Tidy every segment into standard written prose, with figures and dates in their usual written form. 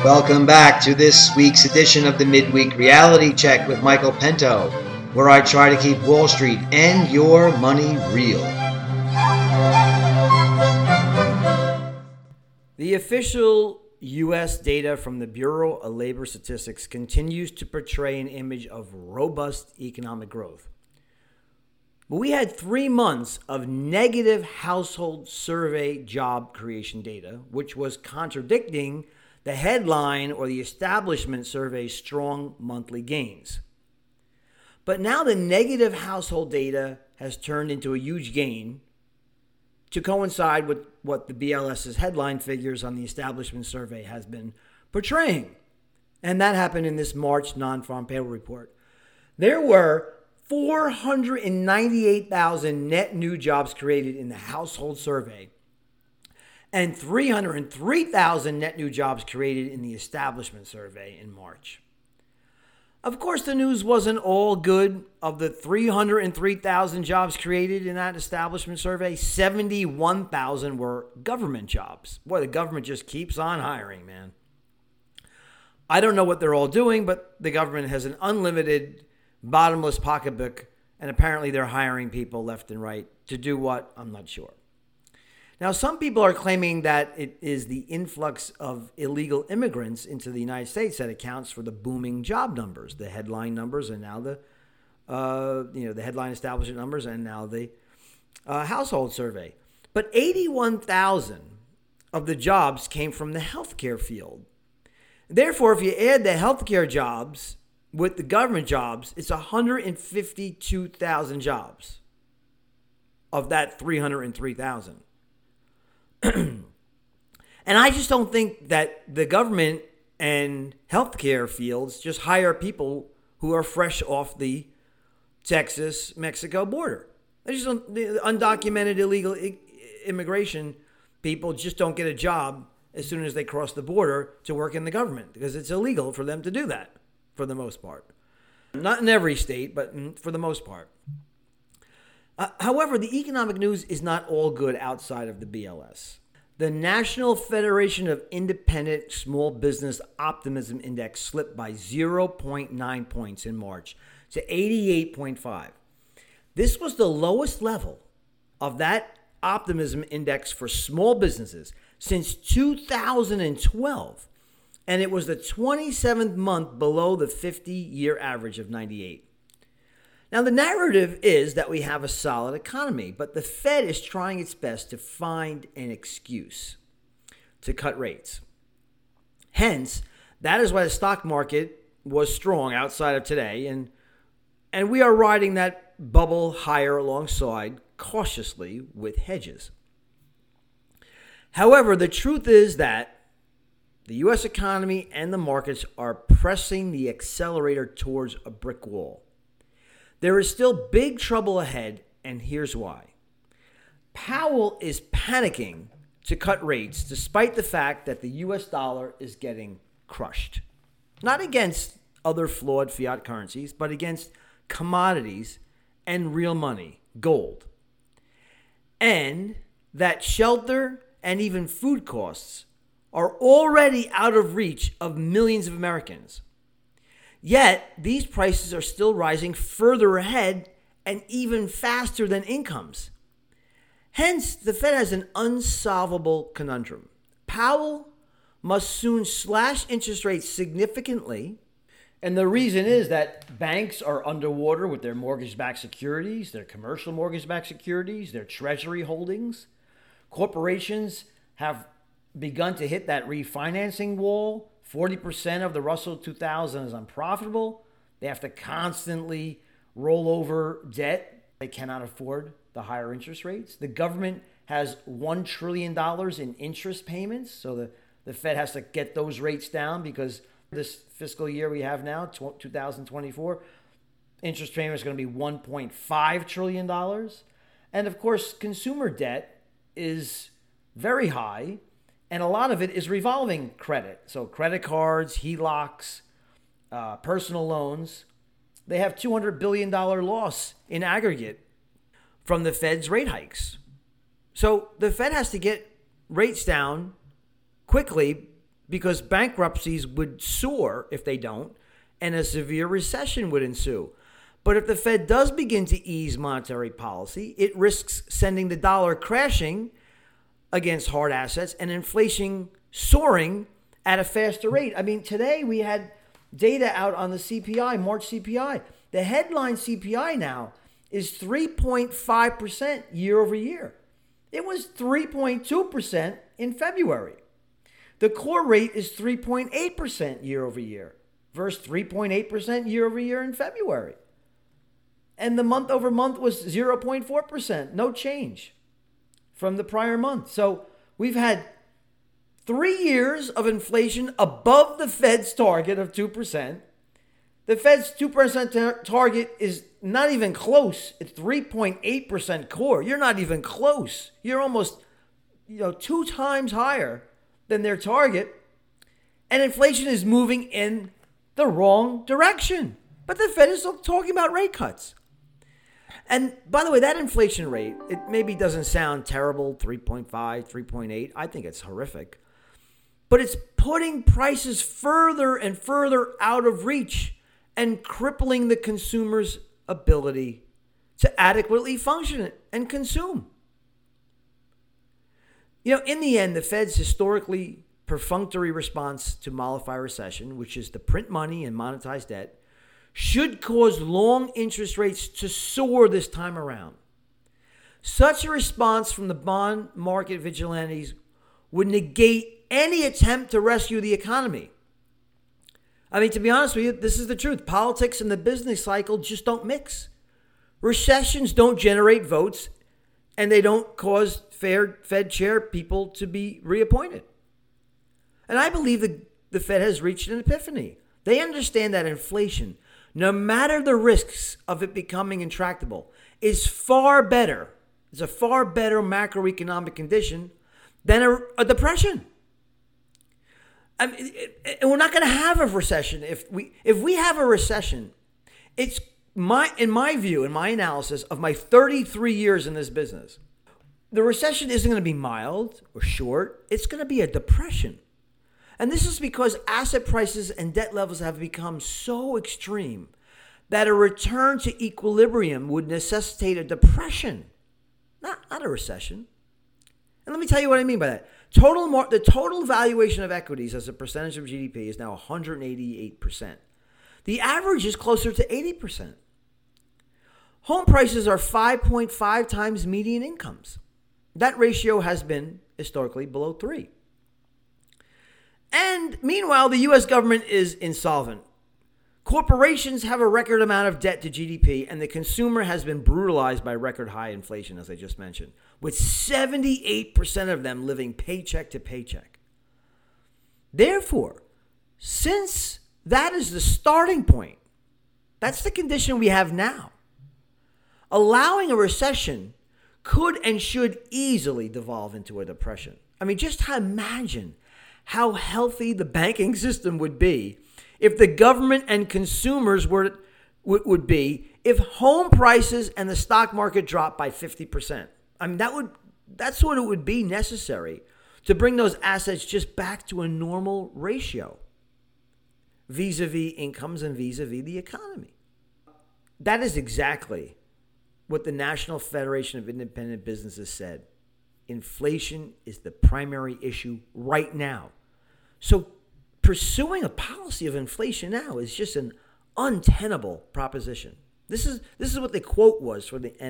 Welcome back to this week's edition of the Midweek Reality Check with Michael Pinto, where I try to keep Wall Street and your money real. The official U.S. data from the Bureau of Labor Statistics continues to portray an image of robust economic growth. But we had 3 months of negative household survey job creation data, which was contradicting the headline or the establishment survey's strong monthly gains. But now the negative household data has turned into a huge gain to coincide with what the BLS's headline figures on the establishment survey has been portraying. And that happened in this March non-farm payroll report. There were 498,000 net new jobs created in the household survey and 303,000 net new jobs created in the establishment survey in March. Of course, the news wasn't all good. Of the 303,000 jobs created in that establishment survey, 71,000 were government jobs. Boy, the government just keeps on hiring, man. I don't know what they're all doing, but the government has an unlimited, bottomless pocketbook, and apparently they're hiring people left and right to do what? I'm not sure. Now, some people are claiming that it is the influx of illegal immigrants into the United States that accounts for the booming job numbers, the headline numbers, and now the headline establishment numbers, and now the household survey. But 81,000 of the jobs came from the healthcare field. Therefore, if you add the healthcare jobs with the government jobs, it's 152,000 jobs of that 303,000. And I just don't think that the government and healthcare fields just hire people who are fresh off the Texas-Mexico border. The undocumented illegal immigration people just don't get a job as soon as they cross the border to work in the government because it's illegal for them to do that for the most part. Not in every state, but for the most part. However, the economic news is not all good outside of the BLS. The National Federation of Independent Small Business Optimism Index slipped by 0.9 points in March to 88.5. This was the lowest level of that optimism index for small businesses since 2012, and it was the 27th month below the 50-year average of 98. Now, the narrative is that we have a solid economy, but the Fed is trying its best to find an excuse to cut rates. Hence, that is why the stock market was strong outside of today, and we are riding that bubble higher alongside cautiously with hedges. However, the truth is that the U.S. economy and the markets are pressing the accelerator towards a brick wall. There is still big trouble ahead, and here's why. Powell is panicking to cut rates despite the fact that the U.S. dollar is getting crushed. Not against other flawed fiat currencies, but against commodities and real money, gold. And that shelter and even food costs are already out of reach of millions of Americans. Yet, these prices are still rising further ahead and even faster than incomes. Hence, the Fed has an unsolvable conundrum. Powell must soon slash interest rates significantly, and the reason is that banks are underwater with their mortgage-backed securities, their commercial mortgage-backed securities, their treasury holdings. Corporations have begun to hit that refinancing wall. 40% of the Russell 2000 is unprofitable. They have to constantly roll over debt. They cannot afford the higher interest rates. The government has $1 trillion in interest payments. So the Fed has to get those rates down because this fiscal year we have now, 2024, interest payment is going to be $1.5 trillion. And of course, consumer debt is very high. And a lot of it is revolving credit. So credit cards, HELOCs, personal loans. They have $200 billion loss in aggregate from the Fed's rate hikes. So the Fed has to get rates down quickly because bankruptcies would soar if they don't, and a severe recession would ensue. But if the Fed does begin to ease monetary policy, it risks sending the dollar crashing against hard assets and inflation soaring at a faster rate. I mean, today we had data out on the CPI, March CPI. The headline CPI now is 3.5% year over year. It was 3.2% in February. The core rate is 3.8% year over year versus 3.8% year over year in February. And the month over month was 0.4%, no change from the prior month. So we've had 3 years of inflation above the Fed's target of 2%. The Fed's 2% target is not even close. It's 3.8% core. You're not even close. You're almost 2 times higher than their target. And inflation is moving in the wrong direction. But the Fed is still talking about rate cuts. And by the way, that inflation rate, it maybe doesn't sound terrible, 3.5, 3.8. I think it's horrific. But it's putting prices further and further out of reach and crippling the consumer's ability to adequately function and consume. In the end, the Fed's historically perfunctory response to mollify recession, which is to print money and monetize debt, should cause long interest rates to soar this time around. Such a response from the bond market vigilantes would negate any attempt to rescue the economy. I mean, to be honest with you, this is the truth. Politics and the business cycle just don't mix. Recessions don't generate votes, and they don't cause Fed chair people to be reappointed. And I believe the Fed has reached an epiphany. They understand that inflation, no matter the risks of it becoming intractable, is far better. It's a far better macroeconomic condition than a depression. I mean, we're not going to have a recession. If we have a recession, it's in my view, in my analysis of my 33 years in this business, the recession isn't going to be mild or short. It's going to be a depression. And this is because asset prices and debt levels have become so extreme that a return to equilibrium would necessitate a depression, not a recession. And let me tell you what I mean by that. The total valuation of equities as a percentage of GDP is now 188%. The average is closer to 80%. Home prices are 5.5 times median incomes. That ratio has been historically below 3. And meanwhile, the U.S. government is insolvent. Corporations have a record amount of debt to GDP, and the consumer has been brutalized by record high inflation, as I just mentioned, with 78% of them living paycheck to paycheck. Therefore, since that is the starting point, that's the condition we have now, allowing a recession could and should easily devolve into a depression. I mean, just imagine how healthy the banking system would be if the government and consumers would be if home prices and the stock market dropped by 50%. I mean, that's what it would be necessary to bring those assets just back to a normal ratio vis-a-vis incomes and vis-a-vis the economy. That is exactly what the National Federation of Independent Businesses said. Inflation is the primary issue right now. So pursuing a policy of inflation now is just an untenable proposition. This is what the quote was from the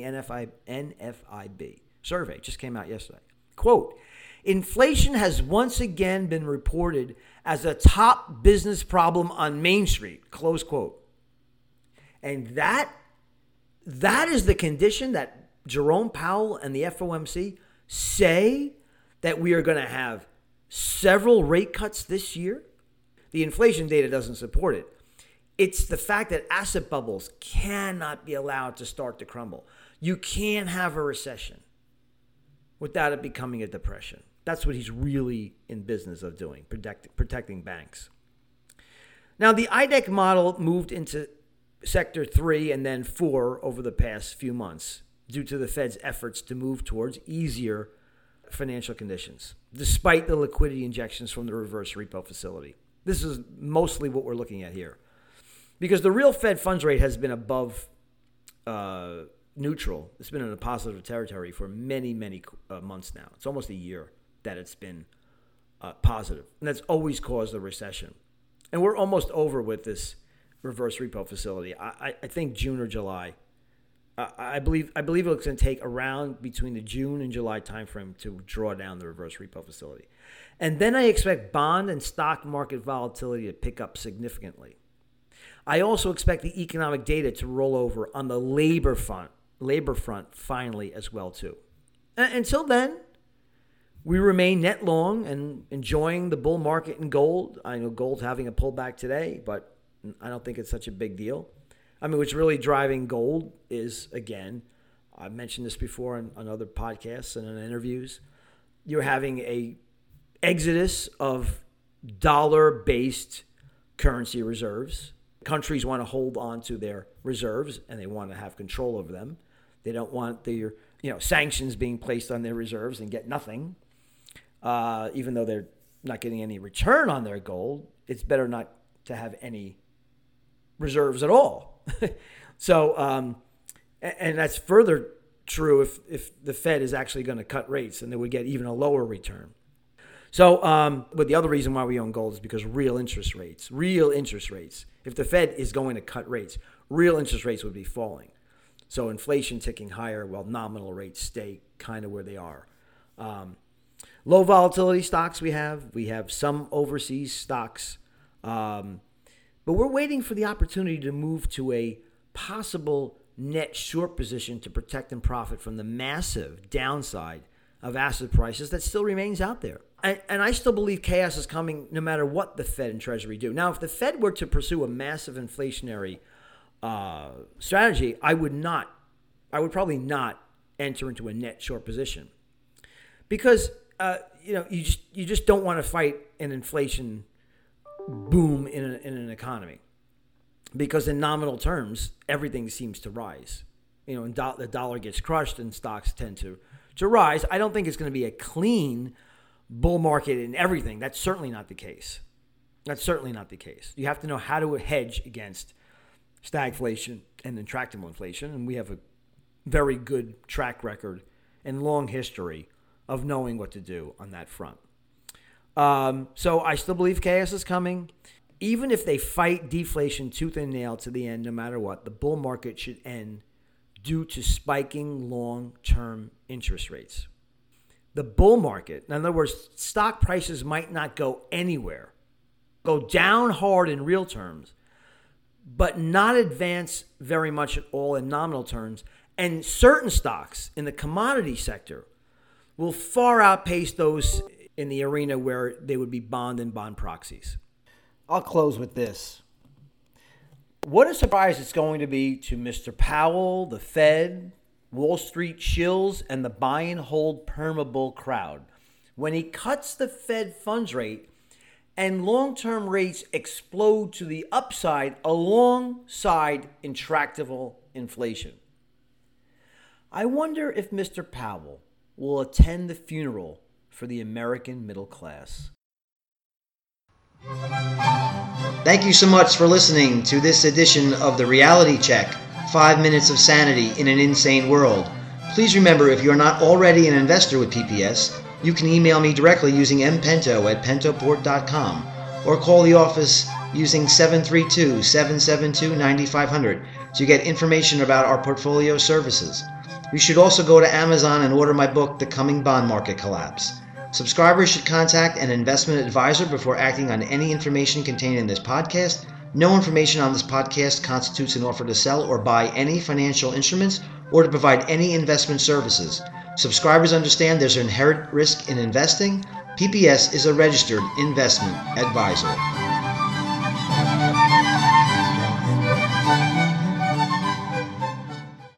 NFIB survey. It just came out yesterday. Quote, inflation has once again been reported as a top business problem on Main Street, close quote. And that is the condition that Jerome Powell and the FOMC say that we are going to have several rate cuts this year. The inflation data doesn't support it. It's the fact that asset bubbles cannot be allowed to start to crumble. You can't have a recession without it becoming a depression. That's what he's really in business of doing, protecting banks. Now, the IDEC model moved into Sector 3 and then 4 over the past few months due to the Fed's efforts to move towards easier financial conditions, despite the liquidity injections from the reverse repo facility. This is mostly what we're looking at here. Because the real Fed funds rate has been above neutral. It's been in a positive territory for many, many months now. It's almost a year that it's been positive. And that's always caused a recession. And we're almost over with this reverse repo facility. I think June or July. I believe it's going to take around between the June and July timeframe to draw down the reverse repo facility. And then I expect bond and stock market volatility to pick up significantly. I also expect the economic data to roll over on the labor front finally as well too. Until then, we remain net long and enjoying the bull market in gold. I know gold's having a pullback today, but I don't think it's such a big deal. I mean, what's really driving gold is, again, I've mentioned this before on other podcasts and in interviews, you're having a exodus of dollar-based currency reserves. Countries want to hold on to their reserves and they want to have control over them. They don't want their sanctions being placed on their reserves and get nothing. Even though they're not getting any return on their gold, it's better not to have any reserves at all. So, and that's further true if the Fed is actually going to cut rates and they would get even a lower return. So, but the other reason why we own gold is because real interest rates, if the Fed is going to cut rates, real interest rates would be falling. So inflation ticking higher while nominal rates stay kind of where they are. Low volatility stocks we have some overseas stocks, but we're waiting for the opportunity to move to a possible net short position to protect and profit from the massive downside of asset prices that still remains out there. And I still believe chaos is coming no matter what the Fed and Treasury do. Now, if the Fed were to pursue a massive inflationary strategy, I would probably not enter into a net short position because you just don't want to fight an inflation boom in an economy, because in nominal terms everything seems to rise. And the dollar gets crushed and stocks tend to rise. I don't think it's going to be a clean bull market in everything. That's certainly not the case. You have to know how to hedge against stagflation and intractable inflation, and we have a very good track record and long history of knowing what to do on that front. So I still believe chaos is coming. Even if they fight deflation tooth and nail to the end, no matter what, the bull market should end due to spiking long-term interest rates. The bull market, in other words, stock prices might not go anywhere, go down hard in real terms, but not advance very much at all in nominal terms. And certain stocks in the commodity sector will far outpace those in the arena where they would be bond and bond proxies. I'll close with this. What a surprise it's going to be to Mr. Powell, the Fed, Wall Street shills, and the buy and hold perma-bull crowd when he cuts the Fed funds rate and long-term rates explode to the upside alongside intractable inflation. I wonder if Mr. Powell will attend the funeral for the American middle class. Thank you so much for listening to this edition of The Reality Check, 5 Minutes of Sanity in an Insane World. Please remember, if you're not already an investor with PPS, you can email me directly using mpento@pentoport.com or call the office using 732-772-9500 to get information about our portfolio services. You should also go to Amazon and order my book, The Coming Bond Market Collapse. Subscribers should contact an investment advisor before acting on any information contained in this podcast. No information on this podcast constitutes an offer to sell or buy any financial instruments or to provide any investment services. Subscribers understand there's an inherent risk in investing. PPS is a registered investment advisor.